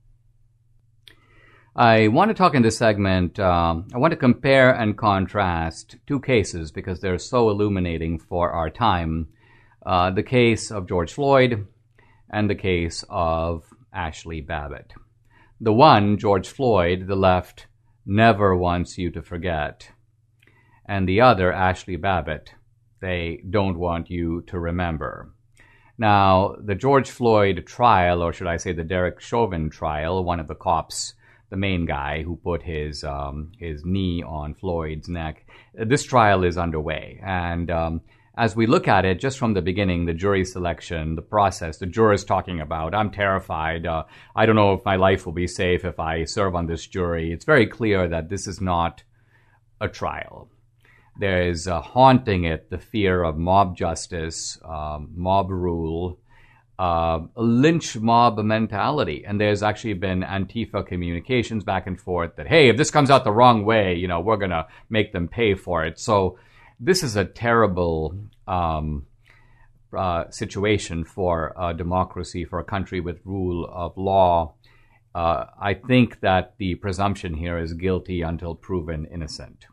I want to talk in this segment, um, I want to compare and contrast two cases because they're so illuminating for our time. Uh, the case of George Floyd and the case of Ashley Babbitt. The one, George Floyd, the left never wants you to forget. And the other, Ashley Babbitt, they don't want you to remember. Now, the George Floyd trial, or should I say the Derek Chauvin trial, one of the cops, the main guy who put his um, his knee on Floyd's neck. This trial is underway. And um, as we look at it, just from the beginning, the jury selection, the process, the jurors talking about, I'm terrified. Uh, I don't know if my life will be safe if I serve on this jury. It's very clear that this is not a trial. There is uh, haunting it the fear of mob justice, um, mob rule, Uh, a lynch mob mentality. And there's actually been Antifa communications back and forth that, hey, if this comes out the wrong way, you know, we're going to make them pay for it. So this is a terrible um, uh, situation for a democracy, for a country with rule of law. Uh, I think that the presumption here is guilty until proven innocent.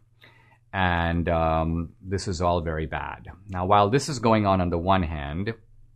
And um, this is all very bad. Now, while this is going on on the one hand,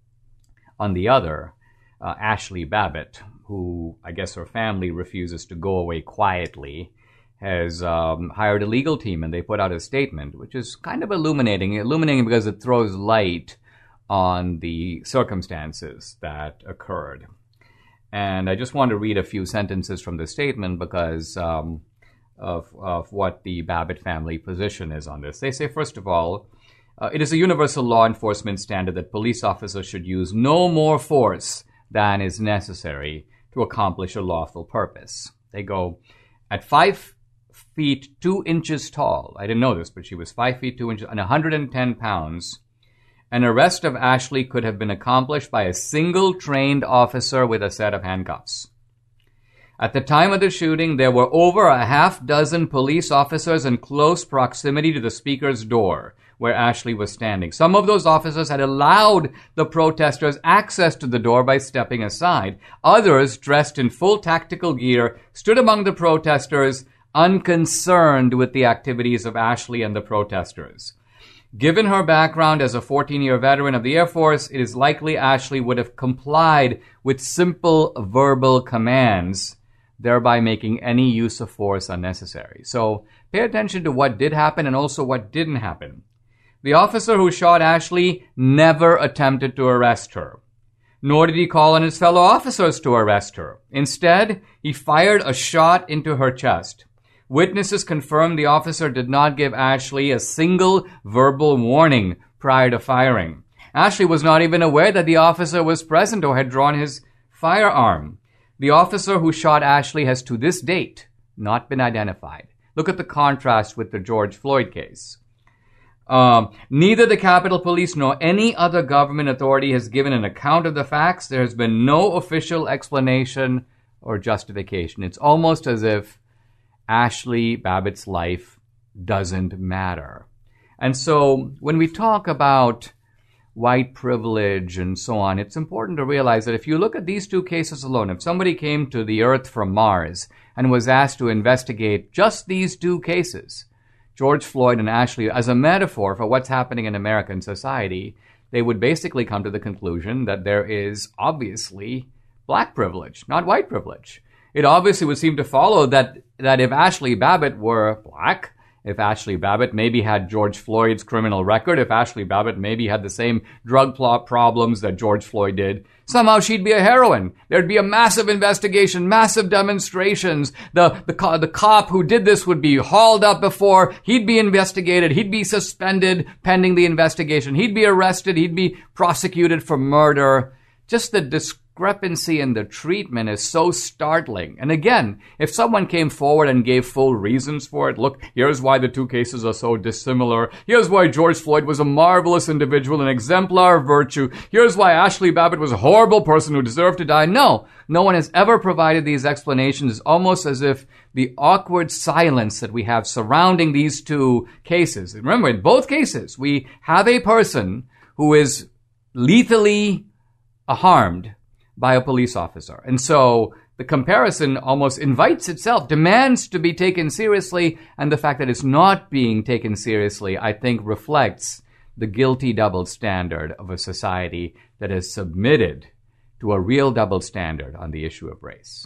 on the other, uh, Ashley Babbitt, who I guess her family refuses to go away quietly, has um, hired a legal team, and they put out a statement, which is kind of illuminating. Illuminating because it throws light on the circumstances that occurred. And I just want to read a few sentences from the statement because um, of, of what the Babbitt family position is on this. They say, first of all, Uh, it is a universal law enforcement standard that police officers should use no more force than is necessary to accomplish a lawful purpose. They go, at five feet two inches tall, I didn't know this, but she was five feet two inches and one hundred ten pounds, an arrest of Ashley could have been accomplished by a single trained officer with a set of handcuffs. At the time of the shooting, there were over a half dozen police officers in close proximity to the speaker's door, where Ashley was standing. Some of those officers had allowed the protesters access to the door by stepping aside. Others, dressed in full tactical gear, stood among the protesters, unconcerned with the activities of Ashley and the protesters. Given her background as a fourteen-year veteran of the Air Force, it is likely Ashley would have complied with simple verbal commands, thereby making any use of force unnecessary. So pay attention to what did happen and also what didn't happen. The officer who shot Ashley never attempted to arrest her, nor did he call on his fellow officers to arrest her. Instead, he fired a shot into her chest. Witnesses confirmed the officer did not give Ashley a single verbal warning prior to firing. Ashley was not even aware that the officer was present or had drawn his firearm. The officer who shot Ashley has to this date not been identified. Look at the contrast with the George Floyd case. Um, neither the Capitol Police nor any other government authority has given an account of the facts. There has been no official explanation or justification. It's almost as if Ashley Babbitt's life doesn't matter. And so when we talk about white privilege and so on, it's important to realize that if you look at these two cases alone, if somebody came to the Earth from Mars and was asked to investigate just these two cases, George Floyd and Ashley, as a metaphor for what's happening in American society, they would basically come to the conclusion that there is obviously black privilege, not white privilege. It obviously would seem to follow that, that if Ashley Babbitt were black, if Ashley Babbitt maybe had George Floyd's criminal record, if Ashley Babbitt maybe had the same drug plot problems that George Floyd did, somehow she'd be a heroine. There'd be a massive investigation, massive demonstrations. The, the, co- the cop who did this would be hauled up before. He'd be investigated. He'd be suspended pending the investigation. He'd be arrested. He'd be prosecuted for murder. Just the discrepancy in the treatment is so startling. And again, if someone came forward and gave full reasons for it, look, here's why the two cases are so dissimilar. Here's why George Floyd was a marvelous individual, an exemplar of virtue. Here's why Ashley Babbitt was a horrible person who deserved to die. No, no one has ever provided these explanations. It's almost as if the awkward silence that we have surrounding these two cases. Remember, in both cases, we have a person who is lethally harmed by a police officer. And so the comparison almost invites itself, demands to be taken seriously, and the fact that it's not being taken seriously, I think, reflects the guilty double standard of a society that has submitted to a real double standard on the issue of race.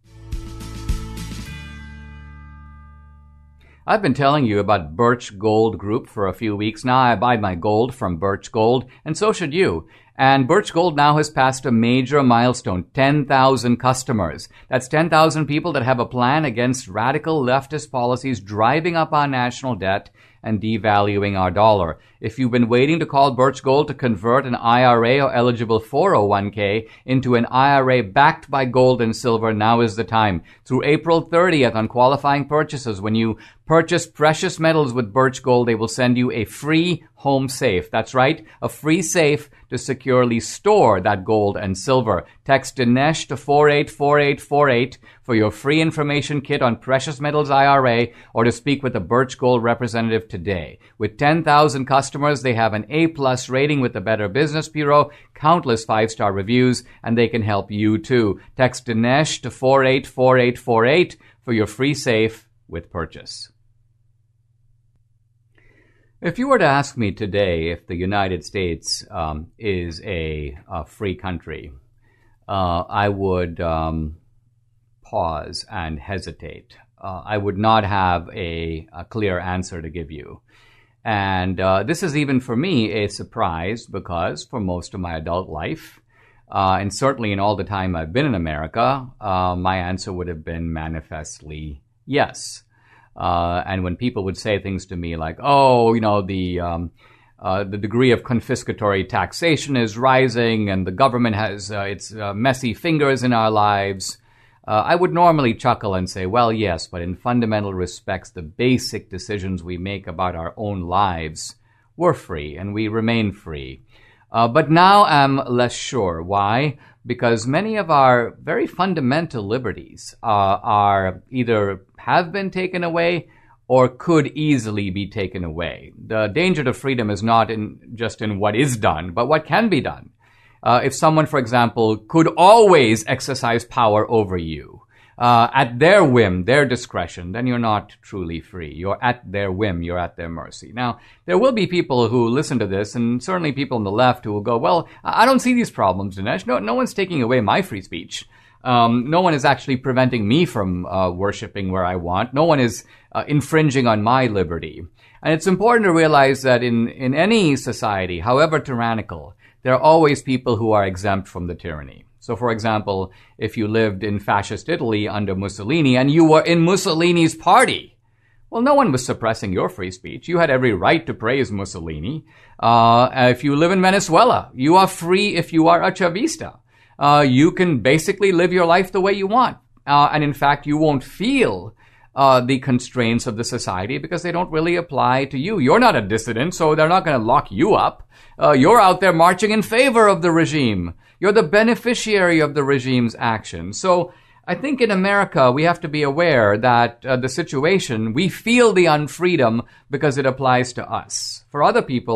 I've been telling you about Birch Gold Group for a few weeks now. I buy my gold from Birch Gold, and so should you. And Birch Gold now has passed a major milestone, ten thousand customers. That's ten thousand people that have a plan against radical leftist policies driving up our national debt and devaluing our dollar. If you've been waiting to call Birch Gold to convert an I R A or eligible four oh one k into an I R A backed by gold and silver, now is the time. Through April thirtieth on qualifying purchases, when you purchase precious metals with Birch Gold, they will send you a free home safe. That's right, a free safe to securely store that gold and silver. Text Dinesh to four eight four eight four eight for your free information kit on Precious Metals I R A or to speak with a Birch Gold representative today. With ten thousand customers, they have an A-plus rating with the Better Business Bureau, countless five-star reviews, and they can help you too. Text Dinesh to four eight four eight four eight for your free safe with purchase. If you were to ask me today if the United States um, is a, a free country, uh, I would um, pause and hesitate. Uh, I would not have a, a clear answer to give you. And uh, this is even for me a surprise because for most of my adult life, uh, and certainly in all the time I've been in America, uh, my answer would have been manifestly yes. Uh, and when people would say things to me like, oh, you know, the um, uh, the degree of confiscatory taxation is rising and the government has uh, its uh, messy fingers in our lives, uh, I would normally chuckle and say, well, yes, but in fundamental respects, the basic decisions we make about our own lives, we're free and we remain free. Uh, but now I'm less sure. Why? Because many of our very fundamental liberties uh, are either have been taken away or could easily be taken away. The danger to freedom is not in just in what is done, but what can be done. Uh, if someone, for example, could always exercise power over you uh, at their whim, their discretion, then you're not truly free. You're at their whim. You're at their mercy. Now, there will be people who listen to this, and certainly people on the left who will go, well, I don't see these problems, Dinesh. No, no one's taking away my free speech. Um, no one is actually preventing me from uh, worshiping where I want. No one is uh, infringing on my liberty. And it's important to realize that in, in any society, however tyrannical, there are always people who are exempt from the tyranny. So, for example, if you lived in fascist Italy under Mussolini and you were in Mussolini's party, well, no one was suppressing your free speech. You had every right to praise Mussolini. Uh, if you live in Venezuela, you are free if you are a Chavista. Uh, you can basically live your life the way you want. Uh, and in fact, you won't feel uh, the constraints of the society because they don't really apply to you. You're not a dissident, so they're not going to lock you up. Uh, you're out there marching in favor of the regime. You're the beneficiary of the regime's actions. So I think in America, we have to be aware that uh, the situation, we feel the unfreedom because it applies to us. For other people,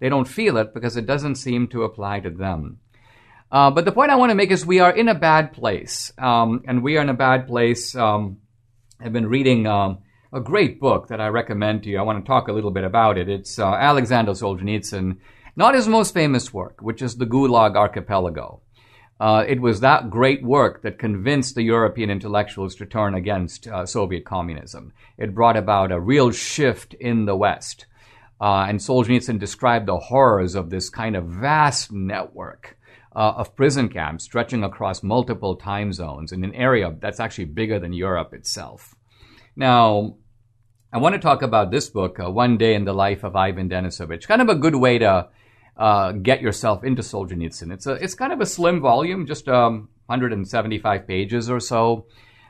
they don't feel it because it doesn't seem to apply to them. Uh, but the point I want to make is we are in a bad place. Um, and we are in a bad place. Um, I've been reading um, a great book that I recommend to you. I want to talk a little bit about it. It's uh, Alexander Solzhenitsyn, not his most famous work, which is the Gulag Archipelago. Uh, it was that great work that convinced the European intellectuals to turn against uh, Soviet communism. It brought about a real shift in the West. Uh, and Solzhenitsyn described the horrors of this kind of vast network uh, of prison camps stretching across multiple time zones in an area that's actually bigger than Europe itself. Now, I want to talk about this book, uh, One Day in the Life of Ivan Denisovich, kind of a good way to uh, get yourself into Solzhenitsyn. It's a, it's kind of a slim volume, just um, one hundred seventy-five pages or so,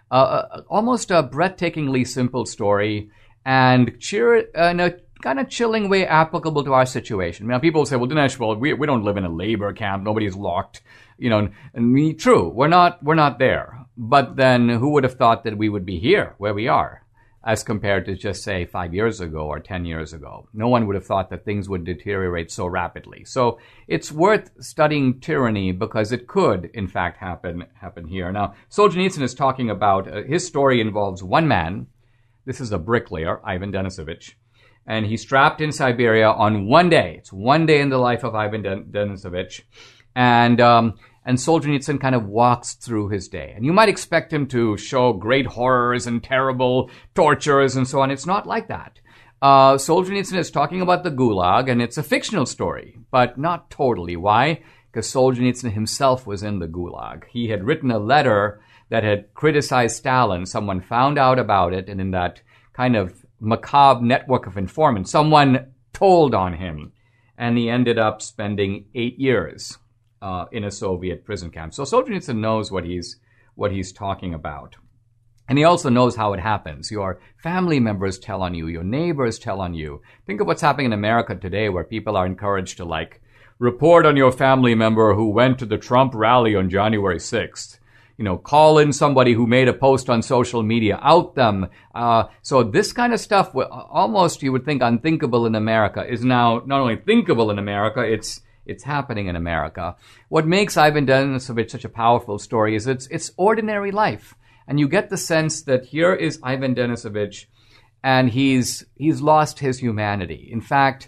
uh, almost a breathtakingly simple story, and cheer in a kind of chilling way applicable to our situation. Now, people say, well, Dinesh, well, we, we don't live in a labor camp. Nobody's locked. You know, and, and me, true, we're not, we're not there. But then who would have thought that we would be here where we are as compared to just, say, five years ago or ten years ago? No one would have thought that things would deteriorate so rapidly. So it's worth studying tyranny because it could, in fact, happen, happen here. Now, Solzhenitsyn is talking about, uh, his story involves one man. This is a bricklayer, Ivan Denisovich. And he's trapped in Siberia on one day. It's one day in the life of Ivan Denisovich. And um, and Solzhenitsyn kind of walks through his day. And you might expect him to show great horrors and terrible tortures and so on. It's not like that. Uh, Solzhenitsyn is talking about the Gulag, and it's a fictional story, but not totally. Why? Because Solzhenitsyn himself was in the Gulag. He had written a letter that had criticized Stalin. Someone found out about it, and in that kind of macabre network of informants, someone told on him, and he ended up spending eight years uh, in a Soviet prison camp. So Solzhenitsyn knows what he's what he's talking about, and he also knows how it happens. Your family members tell on you, your neighbors tell on you. Think of what's happening in America today, where people are encouraged to like report on your family member who went to the Trump rally on January sixth. You know, call in somebody who made a post on social media, out them. Uh, so this kind of stuff, almost you would think unthinkable in America, is now not only thinkable in America, it's it's happening in America. What makes Ivan Denisovich such a powerful story is it's it's ordinary life, and you get the sense that here is Ivan Denisovich, and he's he's lost his humanity. In fact,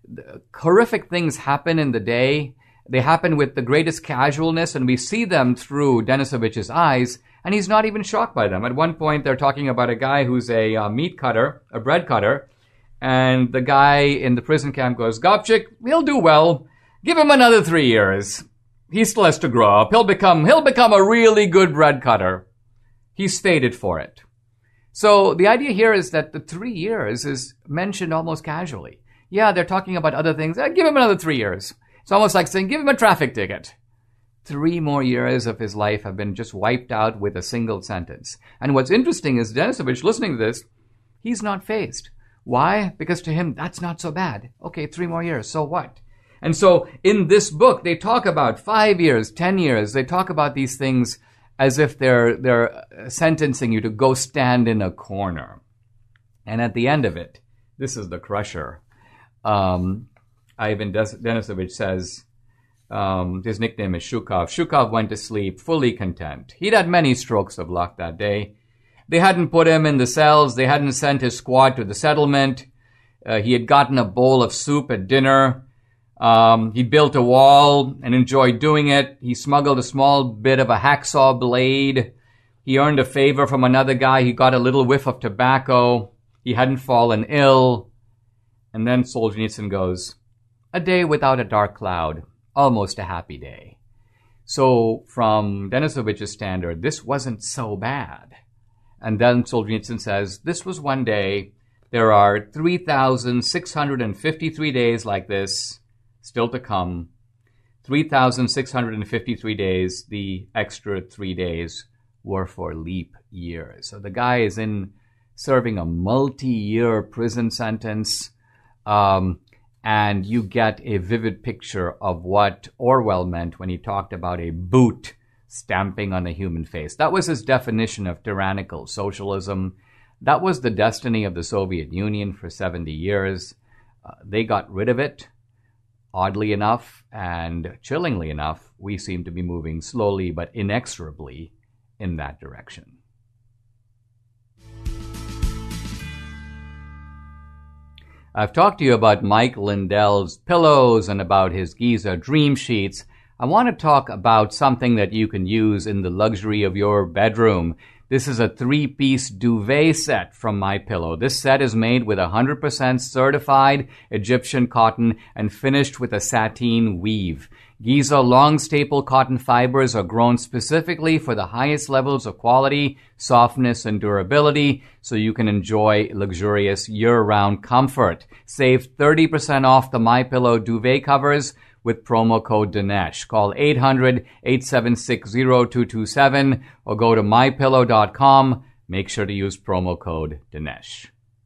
horrific things happen in the day. They happen with the greatest casualness, and we see them through Denisovich's eyes, and he's not even shocked by them. At one point, they're talking about a guy who's a uh, meat cutter, a bread cutter, and the guy in the prison camp goes, Gopchik, he'll do well. Give him another three years. He still has to grow up. He'll become, he'll become a really good bread cutter. He's stated for it. So the idea here is that the three years is mentioned almost casually. Yeah, they're talking about other things. Uh, give him another three years. It's almost like saying, give him a traffic ticket. Three more years of his life have been just wiped out with a single sentence. And what's interesting is Denisovich, listening to this, he's not fazed. Why? Because to him, that's not so bad. Okay, three more years, so what? And so in this book, they talk about five years, ten years. They talk about these things as if they're, they're sentencing you to go stand in a corner. And at the end of it, this is the crusher. Um... Ivan Denisovich says, um, his nickname is Shukov. Shukov went to sleep fully content. He'd had many strokes of luck that day. They hadn't put him in the cells. They hadn't sent his squad to the settlement. Uh, he had gotten a bowl of soup at dinner. Um, he built a wall and enjoyed doing it. He smuggled a small bit of a hacksaw blade. He earned a favor from another guy. He got a little whiff of tobacco. He hadn't fallen ill. And then Solzhenitsyn goes, a day without a dark cloud, almost a happy day. So from Denisovich's standard, this wasn't so bad. And then Solzhenitsyn says, this was one day. There are three thousand six hundred fifty-three days like this still to come. three thousand six hundred fifty-three days, the extra three days were for leap years. So the guy is in serving a multi-year prison sentence. Um, And you get a vivid picture of what Orwell meant when he talked about a boot stamping on the human face. That was his definition of tyrannical socialism. That was the destiny of the Soviet Union for seventy years. Uh, they got rid of it. oddly enough and chillingly enough, we seem to be moving slowly but inexorably in that direction. I've talked to you about Mike Lindell's pillows and about his Giza Dream Sheets. I want to talk about something that you can use in the luxury of your bedroom. This is a three-piece duvet set from MyPillow. This set is made with one hundred percent certified Egyptian cotton and finished with a sateen weave. Giza long staple cotton fibers are grown specifically for the highest levels of quality, softness, and durability, so you can enjoy luxurious year-round comfort. Save thirty percent off the MyPillow duvet covers with promo code Dinesh. Call eight hundred, eight seven six, zero two two seven or go to my pillow dot com. Make sure to use promo code Dinesh.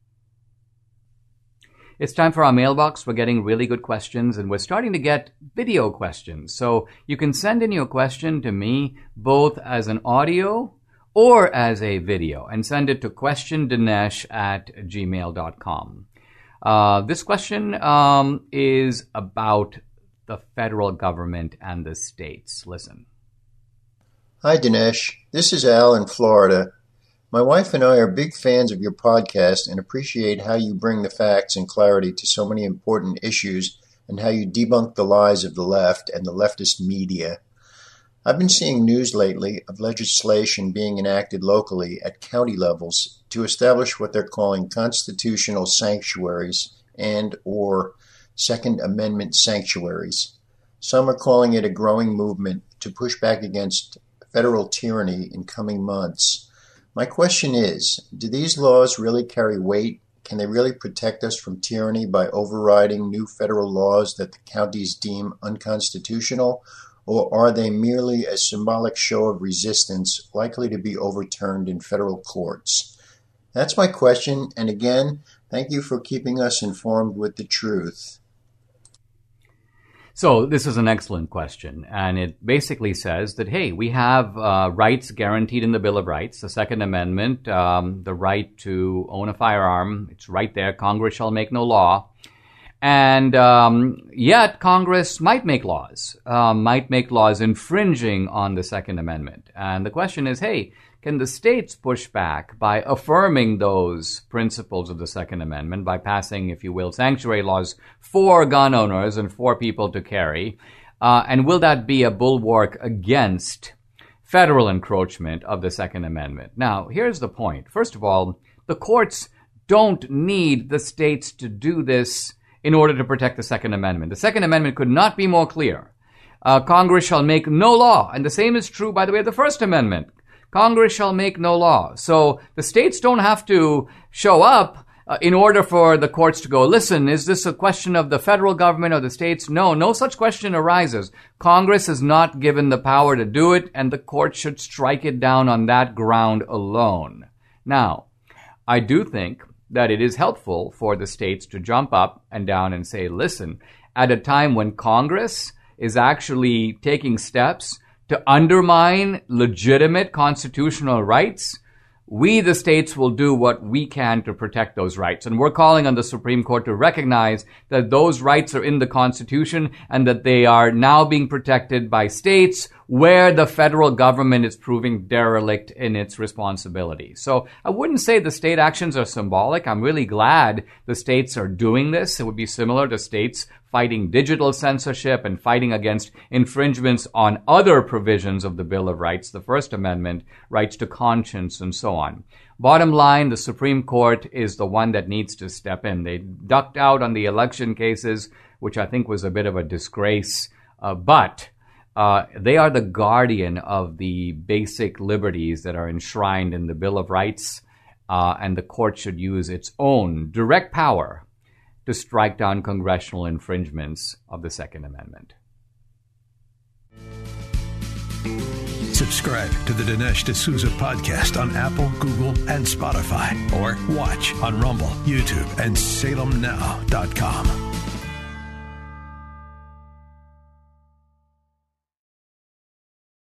It's time for our mailbox. We're getting really good questions, and we're starting to get video questions. So you can send in your question to me both as an audio or as a video, and send it to question dinesh at gmail dot com. Uh, this question um, is about the federal government and the states. Listen. Hi, Dinesh. This is Al in Florida. My wife and I are big fans of your podcast and appreciate how you bring the facts and clarity to so many important issues and how you debunk the lies of the left and the leftist media. I've been seeing news lately of legislation being enacted locally at county levels to establish what they're calling constitutional sanctuaries and or Second Amendment sanctuaries. Some are calling it a growing movement to push back against federal tyranny in coming months. My question is, do these laws really carry weight? Can they really protect us from tyranny by overriding new federal laws that the counties deem unconstitutional? Or are they merely a symbolic show of resistance likely to be overturned in federal courts? That's my question, and again, thank you for keeping us informed with the truth. So this is an excellent question, and it basically says that, hey, we have uh, rights guaranteed in the Bill of Rights, the Second Amendment, um, the right to own a firearm. It's right there. Congress shall make no law. And um, yet Congress might make laws, uh, might make laws infringing on the Second Amendment. And the question is, hey, can the states push back by affirming those principles of the Second Amendment, by passing, if you will, sanctuary laws for gun owners and for people to carry? Uh, and will that be a bulwark against federal encroachment of the Second Amendment? Now, here's the point. First of all, the courts don't need the states to do this in order to protect the Second Amendment. The Second Amendment could not be more clear. Uh, Congress shall make no law. And the same is true, by the way, of the First Amendment. Congress shall make no law. So the states don't have to show up uh, in order for the courts to go, listen, is this a question of the federal government or the states? No, no such question arises. Congress is not given the power to do it, and the court should strike it down on that ground alone. Now, I do think that it is helpful for the states to jump up and down and say, listen, at a time when Congress is actually taking steps to undermine legitimate constitutional rights, we, the states, will do what we can to protect those rights. And we're calling on the Supreme Court to recognize that those rights are in the Constitution and that they are now being protected by states where the federal government is proving derelict in its responsibility. So I wouldn't say the state actions are symbolic. I'm really glad the states are doing this. It would be similar to states fighting digital censorship and fighting against infringements on other provisions of the Bill of Rights, the First Amendment, rights to conscience, and so on. Bottom line, the Supreme Court is the one that needs to step in. They ducked out on the election cases, which I think was a bit of a disgrace, uh, but uh, they are the guardian of the basic liberties that are enshrined in the Bill of Rights, uh, and the court should use its own direct power to strike down congressional infringements of the Second Amendment. Subscribe to the Dinesh D'Souza podcast on Apple, Google, and Spotify, or watch on Rumble, YouTube, and Salem Now dot com.